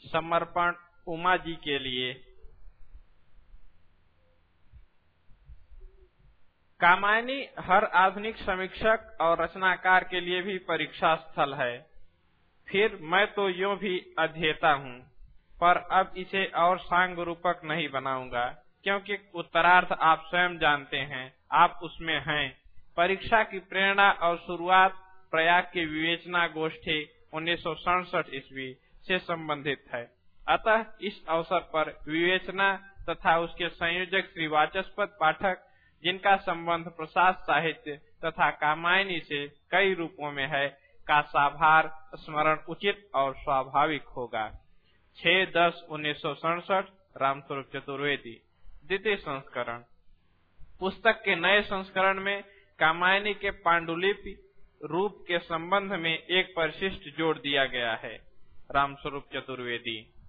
समर्पण उमा जी के लिए। कामायनी हर आधुनिक समीक्षक और रचनाकार के लिए भी परीक्षा स्थल है। फिर मैं तो यूं भी अध्येता हूँ, पर अब इसे और सांग रूपक नहीं बनाऊंगा, क्योंकि उत्तरार्थ आप स्वयं जानते हैं, आप उसमें हैं। परीक्षा की प्रेरणा और शुरुआत प्रयाग की विवेचना गोष्ठी 1967 ईस्वी से संबंधित है। अतः इस अवसर पर विवेचना तथा उसके संयोजक श्री वाचस्पति पाठक, जिनका संबंध प्रसाद साहित्य तथा कामायनी से कई रूपों में है, का साभार स्मरण उचित और स्वाभाविक होगा। 6/10/1967 रामस्वरूप चतुर्वेदी, द्वितीय संस्करण। पुस्तक के नए संस्करण में कामायनी के पांडुलिपि रूप के संबंध में एक परिशिष्ट जोड़ दिया गया है। रामस्वरूप चतुर्वेदी।